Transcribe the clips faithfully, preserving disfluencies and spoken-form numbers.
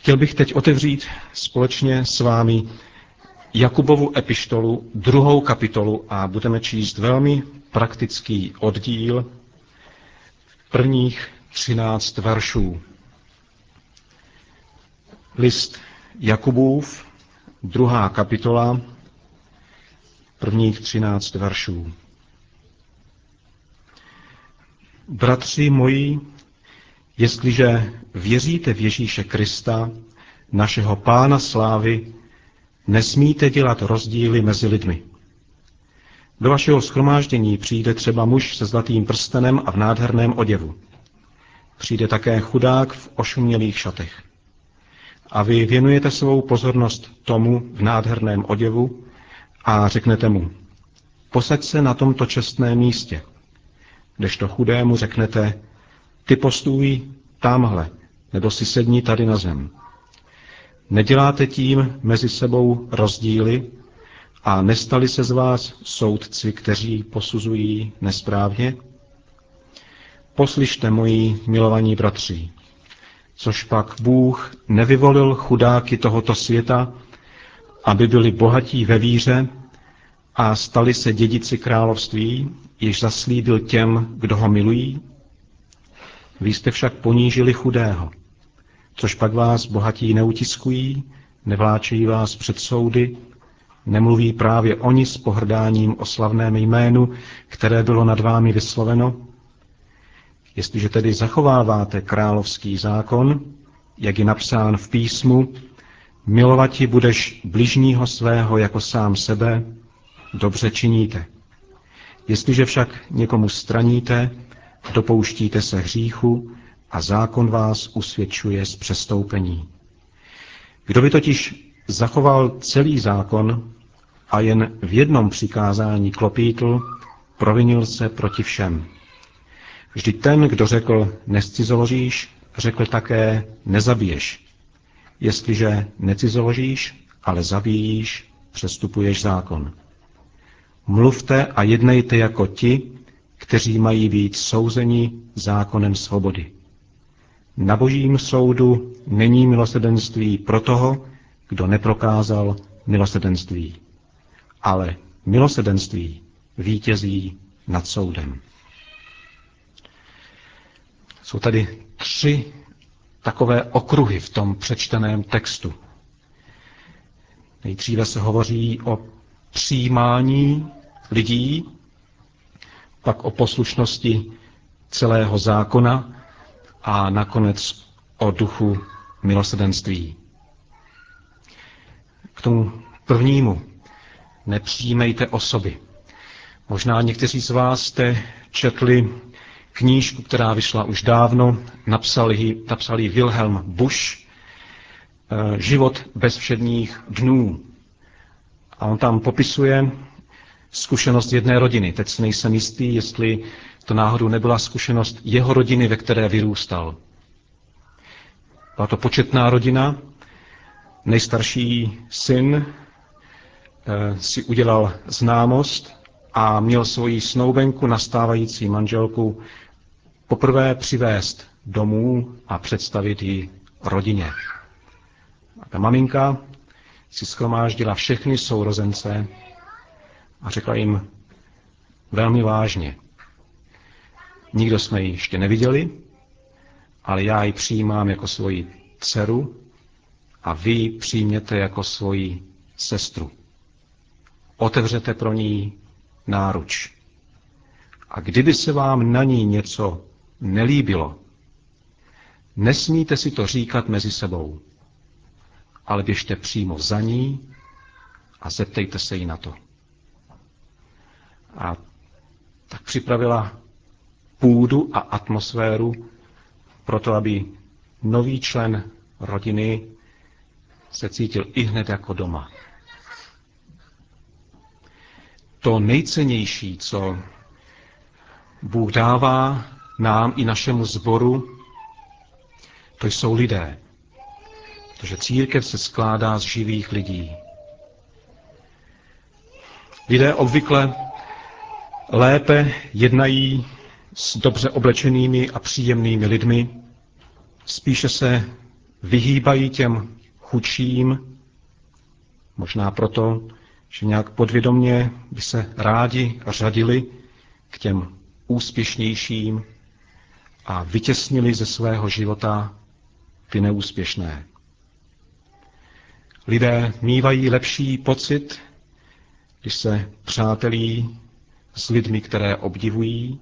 Chtěl bych teď otevřít společně s vámi Jakubovu epištolu, druhou kapitolu a budeme číst velmi praktický oddíl prvních třináct veršů. List Jakubův, druhá kapitola, prvních třináct veršů. Bratři moji, jestliže věříte v Ježíše Krista, našeho Pána slávy, nesmíte dělat rozdíly mezi lidmi. Do vašeho shromáždění přijde třeba muž se zlatým prstenem a v nádherném oděvu. Přijde také chudák v ošumělých šatech. A vy věnujete svou pozornost tomu v nádherném oděvu a řeknete mu, posaď se na tomto čestném místě. Kdežto chudému řeknete, ty postůj támhle, nebo si sedni tady na zem. Neděláte tím mezi sebou rozdíly a nestali se z vás soudci, kteří posuzují nesprávně? Poslyšte, moji milovaní bratři, což pak Bůh nevyvolil chudáky tohoto světa, aby byli bohatí ve víře a stali se dědici království, jež zaslíbil těm, kdo ho milují? Vy jste však ponížili chudého, což pak vás bohatí neutiskují, nevláčejí vás před soudy, nemluví právě oni s pohrdáním o slavném jménu, které bylo nad vámi vysloveno? Jestliže tedy zachováváte královský zákon, jak je napsán v písmu, milovati budeš bližního svého jako sám sebe, dobře činíte. Jestliže však někomu straníte, dopouštíte se hříchu a zákon vás usvědčuje z přestoupení. Kdo by totiž zachoval celý zákon a jen v jednom přikázání klopítl, provinil se proti všem. Vždyť ten, kdo řekl nescizoložíš, řekl také nezabiješ. Jestliže necizoložíš, ale zabíjíš, přestupuješ zákon. Mluvte a jednejte jako ti, kteří mají být souzeni zákonem svobody. Na božím soudu není milosrdenství pro toho, kdo neprokázal milosrdenství. Ale milosrdenství vítězí nad soudem. Jsou tady tři takové okruhy v tom přečteném textu. Nejdříve se hovoří o přijímání lidí, pak o poslušnosti celého zákona a nakonec o duchu milosrdenství. K tomu prvnímu, nepřijímejte osoby. Možná někteří z vás jste četli knížku, která vyšla už dávno, napsal ji, napsal ji Wilhelm Busch, Život bez všedních dnů. A on tam popisuje zkušenost jedné rodiny. Teď si nejsem jistý, jestli to náhodou nebyla zkušenost jeho rodiny, ve které vyrůstal. Byla to početná rodina. Nejstarší syn si udělal známost a měl svoji snoubenku, nastávající manželku, poprvé přivést domů a představit ji rodině. A ta maminka si shromáždila všechny sourozence a řekla jim velmi vážně, nikdo jsme ji ještě neviděli, ale já ji přijímám jako svoji dceru a vy ji přijměte jako svoji sestru. Otevřete pro ní náruč. A kdyby se vám na ní něco nelíbilo, nesmíte si to říkat mezi sebou, ale běžte přímo za ní a zeptejte se jí na to. A tak připravila půdu a atmosféru pro to, aby nový člen rodiny se cítil ihned jako doma. To nejcennější, co Bůh dává nám i našemu sboru, to jsou lidé. Protože církev se skládá z živých lidí. Lidé obvykle lépe jednají s dobře oblečenými a příjemnými lidmi, spíše se vyhýbají těm chudším, možná proto, že nějak podvědomě by se rádi řadili k těm úspěšnějším a vytěsnili ze svého života ty neúspěšné. Lidé mívají lepší pocit, když se přátelí s lidmi, které obdivují,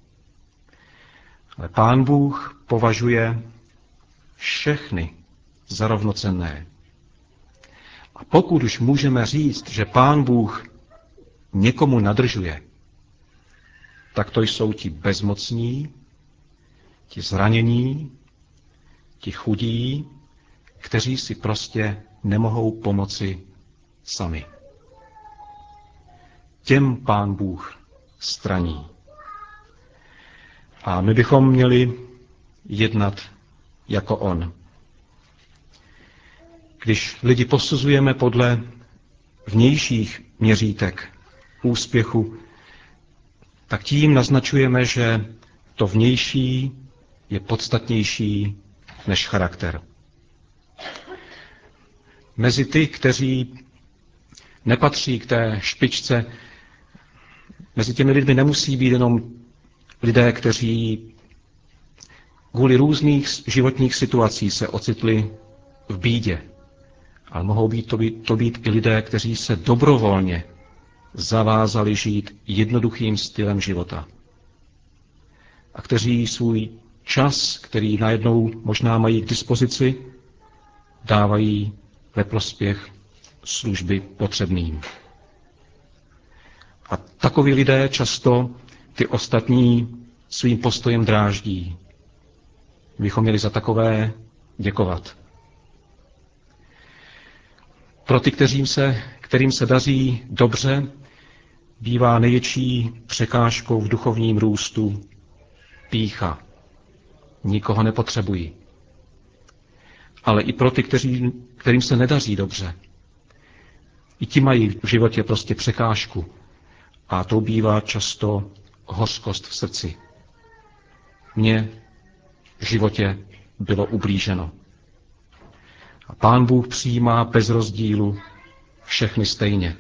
ale Pán Bůh považuje všechny za rovnocenné. A pokud už můžeme říct, že Pán Bůh někomu nadržuje, tak to jsou ti bezmocní, ti zranění, ti chudí, kteří si prostě nemohou pomoci sami. Těm Pán Bůh straní. A my bychom měli jednat jako on. Když lidi posuzujeme podle vnějších měřítek úspěchu, tak tím naznačujeme, že to vnější je podstatnější než charakter. Mezi ty, kteří nepatří k té špičce, mezi těmi lidmi nemusí být jenom lidé, kteří kvůli různých životních situací se ocitli v bídě. Ale mohou být to, být to být i lidé, kteří se dobrovolně zavázali žít jednoduchým stylem života. A kteří svůj čas, který najednou možná mají k dispozici, dávají ve prospěch služby potřebným. A takoví lidé často ty ostatní svým postojem dráždí. Bychom měli za takové děkovat. Pro ty, kterým se, kterým se daří dobře, bývá největší překážkou v duchovním růstu pýcha. Nikoho nepotřebují. Ale i pro ty, kteří, kterým se nedaří dobře, i ti mají v životě prostě překážku. A to bývá často hořkost v srdci. Mně v životě bylo ublíženo. A Pán Bůh přijímá bez rozdílu všechny stejně.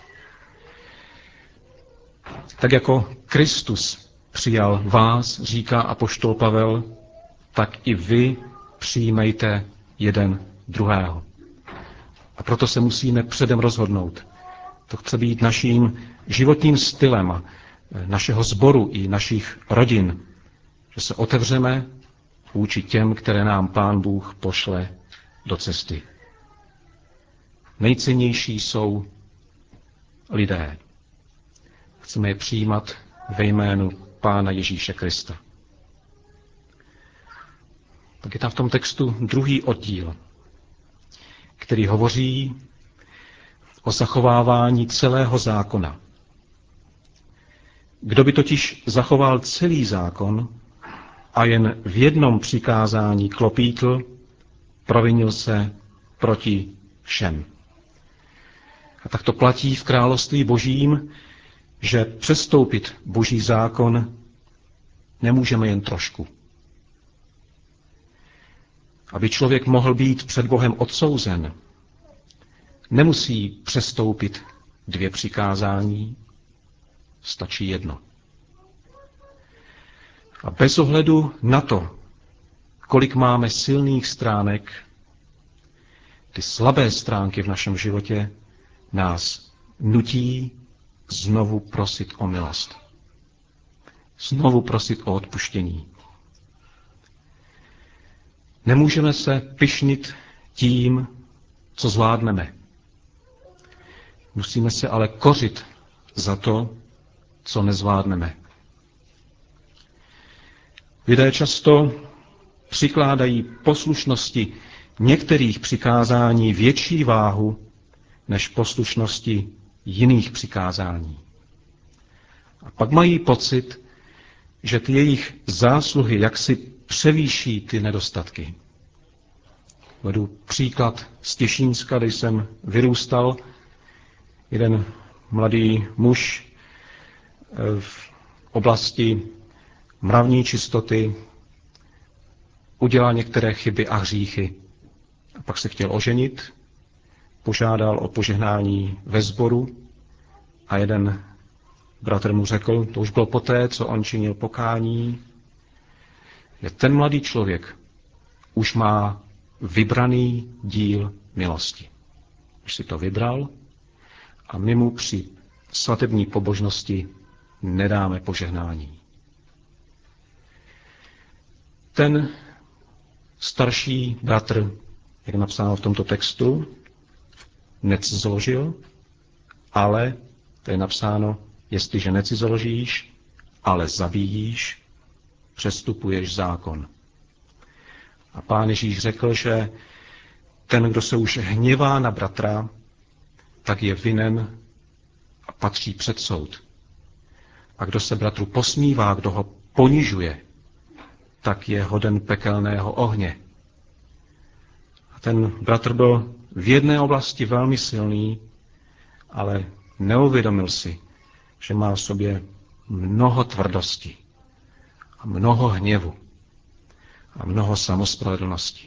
Tak jako Kristus přijal vás, říká apoštol Pavel, tak i vy přijmejte jeden druhého. A proto se musíme předem rozhodnout. To chce být naším životním stylem našeho sboru i našich rodin, že se otevřeme vůči těm, které nám Pán Bůh pošle do cesty. Nejcennější jsou lidé. Chceme je přijímat ve jménu Pána Ježíše Krista. Tak je tam v tom textu druhý oddíl, který hovoří o zachovávání celého zákona. Kdo by totiž zachoval celý zákon a jen v jednom přikázání klopítl, provinil se proti všem. A tak to platí v království Božím, že přestoupit Boží zákon nemůžeme jen trošku. Aby člověk mohl být před Bohem odsouzen, nemusí přestoupit dvě přikázání, stačí jedno. A bez ohledu na to, kolik máme silných stránek, ty slabé stránky v našem životě nás nutí znovu prosit o milost. Znovu prosit o odpuštění. Nemůžeme se pyšnit tím, co zvládneme. Musíme se ale kořit za to, co nezvládneme. Lidé často přikládají poslušnosti některých přikázání větší váhu než poslušnosti jiných přikázání. A pak mají pocit, že ty jejich zásluhy jaksi převýší ty nedostatky. Vedu příklad z Těšínska, kde jsem vyrůstal. Jeden mladý muž v oblasti mravní čistoty udělal některé chyby a hříchy A pak se chtěl oženit, požádal o požehnání ve sboru a jeden bratr mu řekl, to už bylo poté, co on činil pokání, že ten mladý člověk už má vybraný díl milosti. Už si to vybral a my mu při svatební pobožnosti nedáme požehnání. Ten starší bratr, jak napsáno v tomto textu, necizoložil, ale, to je napsáno, jestliže necizoložíš, ale zabíjíš, přestupuješ zákon. A Pán Ježíš řekl, že ten, kdo se už hněvá na bratra, tak je vinen a patří před soud. A kdo se bratru posmívá, kdo ho ponižuje, tak je hoden pekelného ohně. A ten bratr byl v jedné oblasti velmi silný, ale neuvědomil si, že má v sobě mnoho tvrdosti a mnoho hněvu a mnoho samospravedlnosti.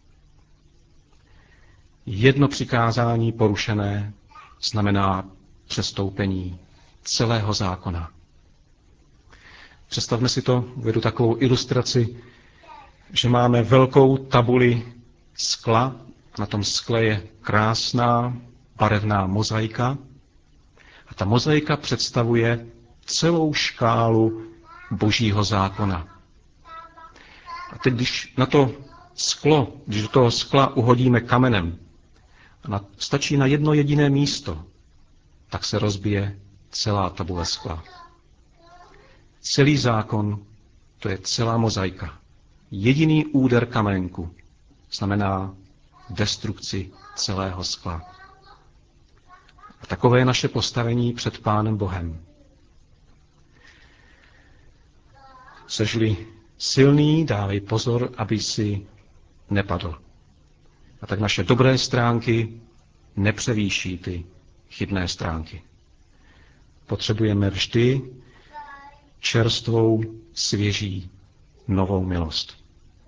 Jedno přikázání porušené znamená přestoupení celého zákona. Představme si to, uvedu takovou ilustraci, že máme velkou tabuli skla, na tom skle je krásná barevná mozaika a ta mozaika představuje celou škálu Božího zákona. A teď, když na to sklo, když do toho skla uhodíme kamenem, a stačí na jedno jediné místo, tak se rozbije celá tabule skla. Celý zákon, to je celá mozaika. Jediný úder kamenku znamená destrukci celého skla. A takové je naše postavení před Pánem Bohem. Sežli silný, dávej pozor, aby si nepadl. A tak naše dobré stránky nepřevýší ty chybné stránky. Potřebujeme vždy čerstvou, svěží, novou milost.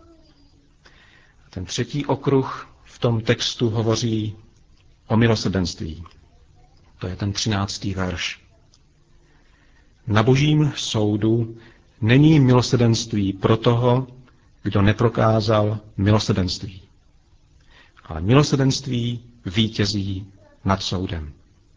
A ten třetí okruh v tom textu hovoří o milosrdenství. To je ten třináctý verš. Na Božím soudu není milosrdenství pro toho, kdo neprokázal milosrdenství. Ale milosrdenství vítězí nad soudem.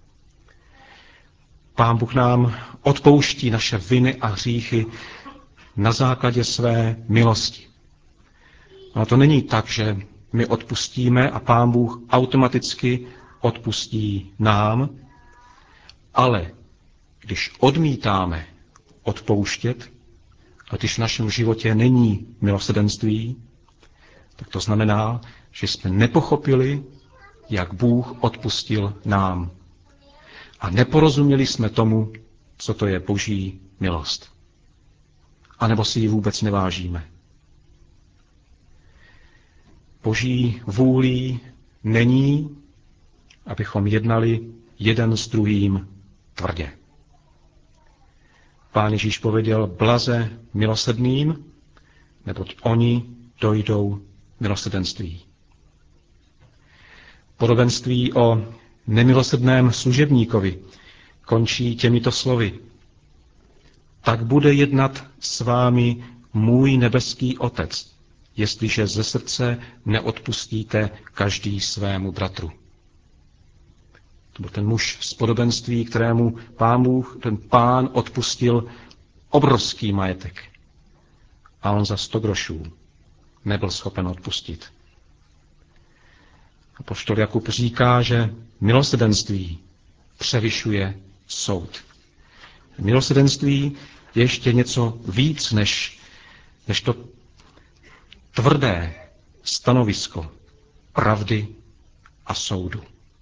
Pán Bůh nám odpouští naše viny a hříchy na základě své milosti. No to není tak, že my odpustíme a Pán Bůh automaticky odpustí nám, ale když odmítáme odpouštět, a když v našem životě není milosrdenství, tak to znamená, že jsme nepochopili, jak Bůh odpustil nám. A neporozuměli jsme tomu, co to je Boží milost. A nebo si ji vůbec nevážíme. Boží vůlí není, abychom jednali jeden s druhým tvrdě. Pán Ježíš pověděl, blaze milosrdným, neboť oni dojdou milosrdenství. Podobenství o nemilosrdném služebníkovi končí těmito slovy. Tak bude jednat s vámi můj nebeský Otec, jestliže ze srdce neodpustíte každý svému bratru. To byl ten muž z podobenství, kterému Pán Bůh, ten Pán odpustil obrovský majetek. A on za sto grošů nebyl schopen odpustit. Apoštol Jakub říká, že milosrdenství převyšuje soud. Milosrdenství je ještě něco víc než, než to tvrdé stanovisko pravdy a soudu.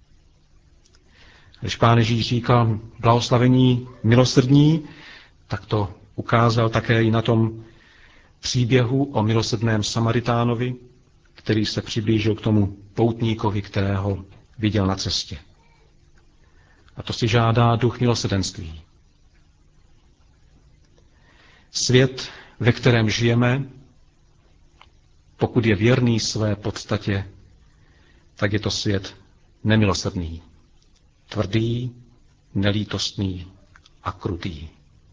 Když Pán Ježíš říkal blahoslavení milosrdní, tak to ukázal také i na tom příběhu o milosrdném Samaritánovi, který se přiblížil k tomu poutníkovi, kterého viděl na cestě. A to si žádá duch milosrdenství. Svět, ve kterém žijeme, pokud je věrný své podstatě, tak je to svět nemilosrdný, tvrdý, nelítostný a krutý.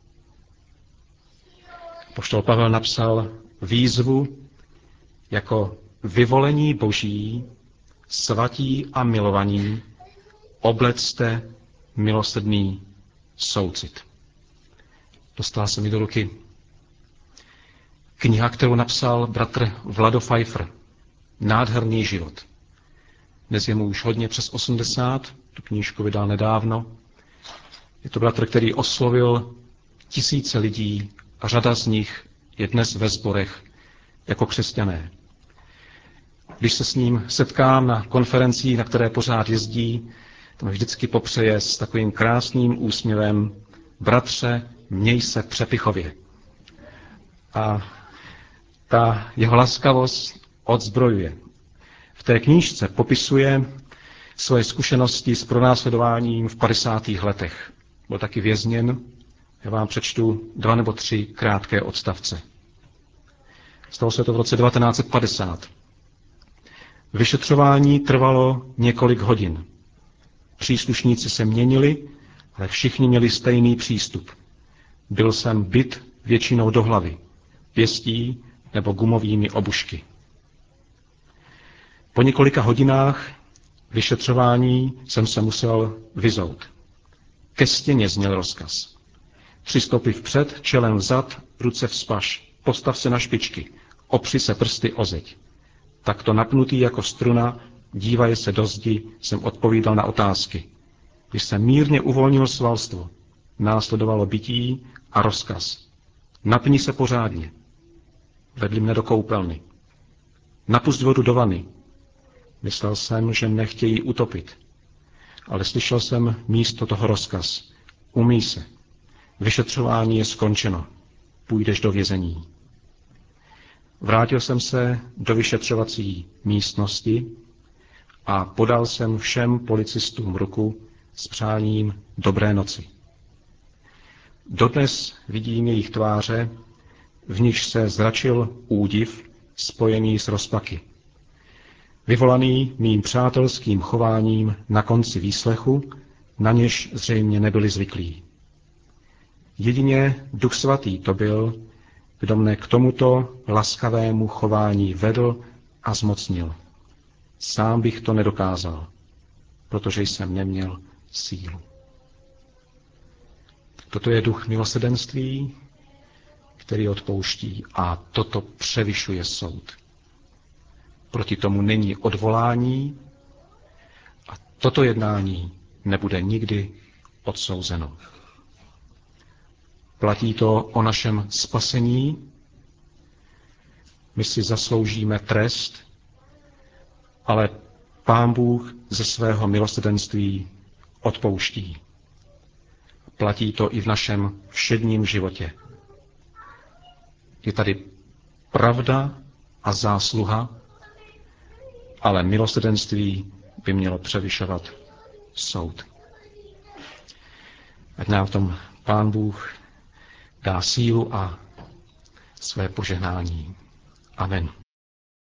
Apoštol Pavel napsal výzvu jako vyvolení Boží, svatí a milovaní, oblecte milosrdný soucit. Dostala se mi do ruky kniha, kterou napsal bratr Vlado Pfeiffer. Nádherný život. Dnes je mu už hodně přes osmdesát, tu knížku vydal nedávno. Je to bratr, který oslovil tisíce lidí a řada z nich je dnes ve sborech jako křesťané. Když se s ním setkám na konferencích, na které pořád jezdí, to mi vždycky popřeje s takovým krásným úsměvem: bratře, měj se přepichově. A ta jeho laskavost odzbrojuje. V té knížce popisuje svoje zkušenosti s pronásledováním v padesátých letech. Byl taky vězněn. Já vám přečtu dva nebo tři krátké odstavce. Stalo se to v roce devatenáct set padesát. Vyšetřování trvalo několik hodin. Příslušníci se měnili, ale všichni měli stejný přístup. Byl jsem bit většinou do hlavy, pěstí nebo gumovými obušky. Po několika hodinách vyšetřování jsem se musel vyzout. Ke stěně zněl rozkaz. Tři stopy vpřed, čelem vzad, ruce vzpaš, postav se na špičky, opři se prsty o zeď. Takto napnutý jako struna, dívaje se do zdi, jsem odpovídal na otázky. Když jsem mírně uvolnil svalstvo, následovalo bití a rozkaz. Napni se pořádně. Vedli mne do koupelny. Napusť vodu do vany. Myslel jsem, že mne chtějí utopit. Ale slyšel jsem místo toho rozkaz. Umyj se. Vyšetřování je skončeno. Půjdeš do vězení. Vrátil jsem se do vyšetřovací místnosti a podal jsem všem policistům ruku s přáním dobré noci. Dodnes vidím jejich tváře, v nichž se zračil údiv spojený s rozpaky. Vyvolaný mým přátelským chováním na konci výslechu, na něž zřejmě nebyli zvyklí. Jedině Duch Svatý to byl, kdo mne k tomuto laskavému chování vedl a zmocnil. Sám bych to nedokázal, protože jsem neměl sílu. Toto je duch milosrdenství, který odpouští, a toto převyšuje soud. Proti tomu není odvolání a toto jednání nebude nikdy odsouzeno. Platí to o našem spasení. My si zasloužíme trest, ale Pán Bůh ze svého milosrdenství odpouští. Platí to i v našem všedním životě. Je tady pravda a zásluha, ale milosrdenství by mělo převyšovat soud. Ať nám v tom Pán Bůh dá sílu a své požehnání. Amen.